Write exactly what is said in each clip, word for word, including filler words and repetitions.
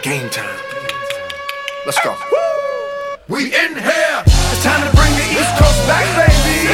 Game time. Let's go. We in here. It's time to bring the East Coast back, baby.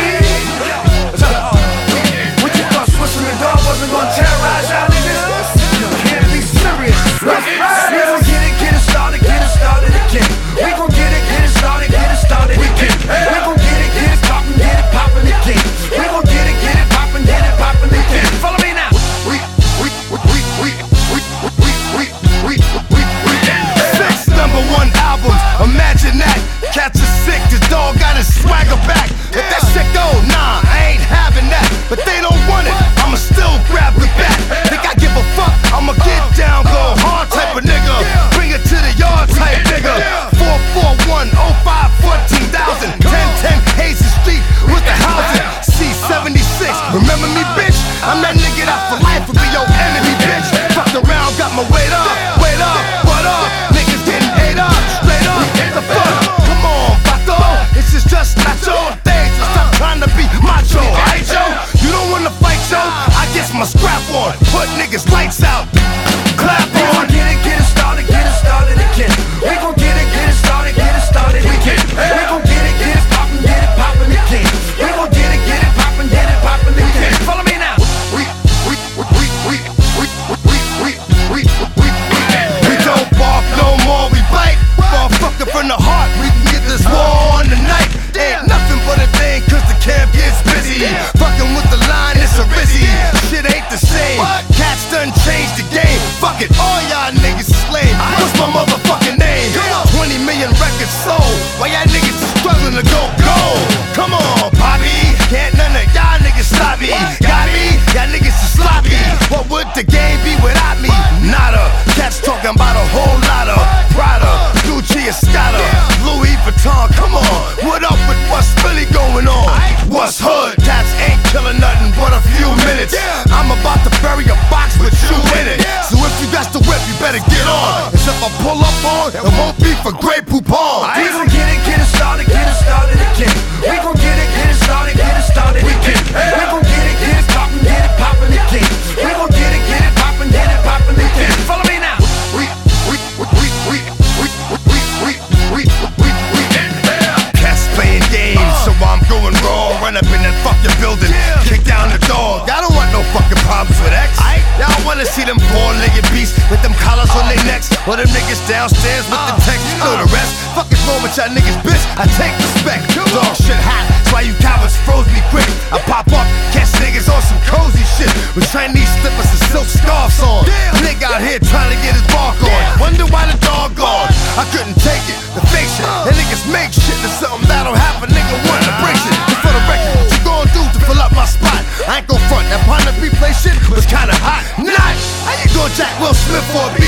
What you thought Switzerland dog wasn't gonna terrorize y'all niggas? Can't be serious. Let's ride. We gon' get it, get it started, get it started again. We gon' get it, get it started, get it started again. We gon' get it, get it poppin', get it poppin' again. We gon' get it, get it poppin', get it poppin' again. Follow me now. We, we, we, we, we, we, we, we, we, we, we. Six number one albums, imagine that. Cats are sick, this dog got his swagger back. If that shit go, nah, I ain't having that. But they don't want it, I'ma still grab the bat. Think I give a fuck, I'ma get down, go hard type of nigga. Bring it to the yard type nigga. four four one oh five fourteen thousand. ten ten Hazen Street with the housing. C seventy-six, remember me, bitch? I'm that nigga that for life will be your enemy, bitch. Fucked around, got my weight up, weight up, what up? Niggas getting ate up, straight up, what the fuck? Come on, Pato, this is just not your day, so stop trying to be macho, alright, yo? You don't wanna fight, yo? I get my scrap on, put niggas lights out, clap We gon' on. get it, get it started, get it started again. We gon' get it, get it started, get it started again. We gon' get it, get it poppin', get it poppin' again. We gon' get it, get it poppin', get it poppin' again. Follow me now. We, we, we, we, we, we, we, we, we, we, We don't bark no more, we bite. Motherfucker from the heart, we can get this war on tonight. Ain't nothing but a thing, cause the camp gets busy. Fucking with the line, it's a rizzy. Shit ain't the same. Cats done changed the game. Fuck it, all y'all niggas is lame. What's my motherfucking name? twenty million records sold. Why y'all niggas is struggling to go gold? Come on, Bobby. Can't none of y'all niggas stop me. Got me? Y'all niggas is sloppy. What would the game be without me? Nada. Cats talking about a whole lot of Prada, Gucci, Escada, Louis Vuitton. Come on, what up with what's really going on? What's hood? Cats ain't killing nothing but a few minutes. I'm about to bury a box with you in it. So if you got the whip, you better get on. Cause if I pull up on, it won't be for Grey Poupon. We gon' get it, get it started, get it started again. We gon' get it, get it started, get it started again. We gon' get it, get it poppin', get it poppin' again. We gon' get it, get it poppin', get it poppin' again. Follow me now. we, we, we, we, we, we, we, we, we, we, we in here. Cats playing games, so I'm going raw. Run up in that fucking building, kick down the door. Y'all don't want no fucking problems with X. Y'all wanna see them four-legged beasts with them collars on their necks, or them niggas downstairs with the text. You know the rest. Fuck is wrong with y'all niggas, bitch? I take respect. Dog shit hot, that's why you cowards froze me quick. I pop up, catch niggas on some cozy shit with Chinese slippers and silk scarves on. Nigga out here trying to get his bark on. Wonder why the dog gone. I couldn't take it, the fake shit. And niggas make shit to something that'll have a nigga want to break shit. And for the record, what you gon' do to fill up my spot? I ain't gon' front, that partner replay shit was kinda hot. Not, how you gon' jack Will Smith for a